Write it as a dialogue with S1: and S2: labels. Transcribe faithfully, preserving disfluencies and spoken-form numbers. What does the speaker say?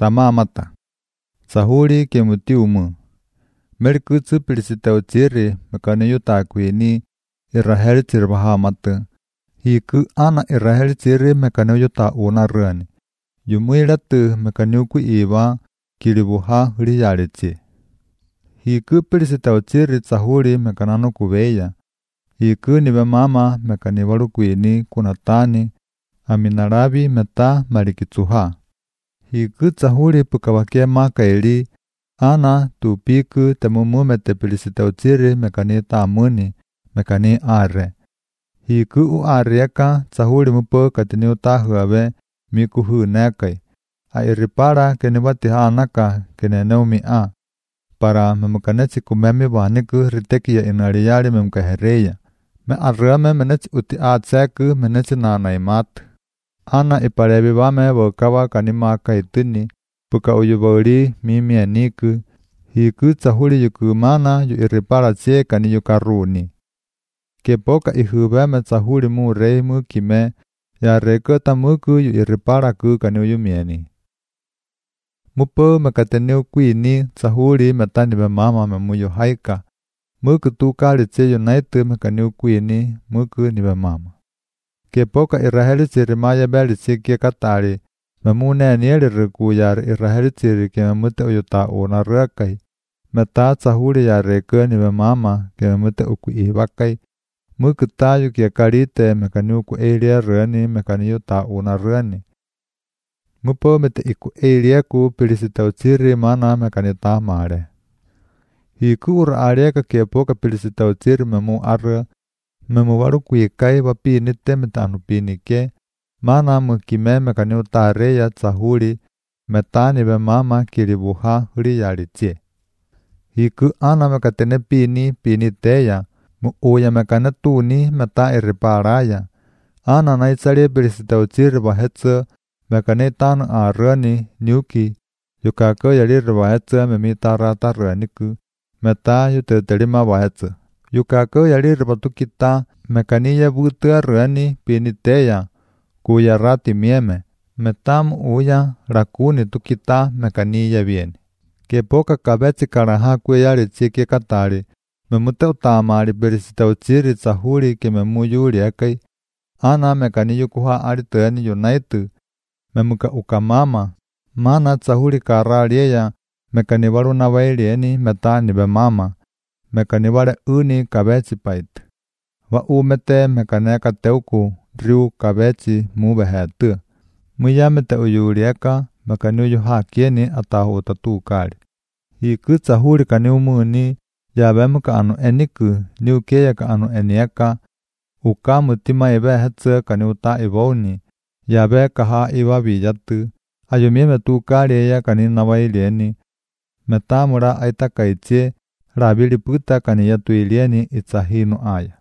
S1: tamamata. Sahuri ke mutiumu. Merkutsu pilisitau ciri mekane yuta kuini Israel ciri bahamata. Hiku ana Israel ciri mekane yuta unarani. Yumuilatu mekane ku iwa kilibuha huriyarici. Hiku pilisitau ciri sahuri mekanano kuveya. Hiku niwe mama mekane walu kuini kunatani Aminarabi meta marikitsuha. Hiku sahuri pukawake makaili ana tupiku temumu mete pilisitau ciri mekane tamuni mekane are. Hiku u areka sahuri mupo katini utahuawe mikuhu nekai. A iripara kene watiha anaka kene neumi a. Para memukaneci kumemi waniku riteki ya inariyari memkahereya. Me arame meneci uti a tseku meneci nana imatu. Ana iparebi wame wakawa kanima kaitini. Puka uyubori mimi aniku. Hiku sahuri yukumana yu iripara tse kani yukaruni. Kepoka ihubeme sahuri mu rei mu kime. Ya rekota muku yu iripara ku kani uyumieni. Mupo mekateniu kuini sahuri metani be mama memuyo haika. Muku tukali tse yunaitu mekaniu kuini muku ni be mama. Kepoka Israeli ciri maya beli sikie katari. Memune nieli riku yar Israeli ciri ke memute uyuta una rekai. Meta sahuri ya reke ni be mama ke memute uku iwakai. Muku tayu kia karite mekaniu ku elia reni mekaniu ta una reni. Mupo mete iku elia ku pilisitau ciri mana mekanita mare. Hiku ura areka kepoka pilisitau ciri memu arre. Memu waru kuikai wapinite metanu pinike. Mana mukime mekaniu tareya sahuri. Metani be mama kiribuha huriyaricie. Hiku ana mekatene pini piniteya. Mu uya mekane tuni meta iriparaya. Ana naitsari pilisitau ciri wahetsu. Mekane tanu arani nyuki. Yukako yali riwahetsu memitara taraniku. Meta yutetelima wahetsu. Yukako yali ribatukita. Mekaniya butu arani piniteya. Kuya rati mieme. Metam uya rakuni tukita mekaniya vieni. Kepoka kabetsi karaha kuyari tsiki katari. Memute utamari pilisitau ciri sahuri ke memuyuri ekai. Ana mekaniyu kuha aritani yunaitu. Memuka ukamama. Mana sahuri kararieya. Mekaniwaru na wailieni metani be mama. Mekaniware uni kabetsi paitu. Wa umete mekaneka teuku riu kabetsi mubehetu. Muyamete uyurieka mekaniyu hakieni atahu utatukari. Hiku sahuri kaniumuni. Yabemuka anu eniku niukeya ka anu enieka. Uka mutima ibe hetsu kaniuta iwauni. Yabe kaha iwa biyatu. Ayumime tukariya kanina wailieni. Metamura aitakaitse. Rabili puta kaniya tuilieni itsahinu aya.